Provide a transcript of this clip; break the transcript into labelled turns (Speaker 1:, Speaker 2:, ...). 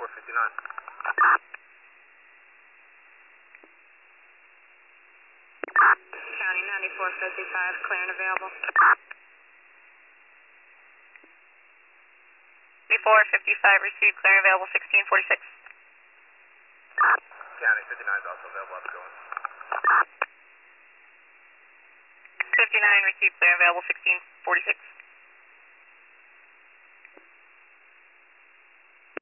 Speaker 1: 9459.
Speaker 2: County 9455, clear and available.
Speaker 3: 9455, received, clear and available, 1646.
Speaker 1: County 59 is also available. How's it going?
Speaker 3: 59, received, clear and available, 1646.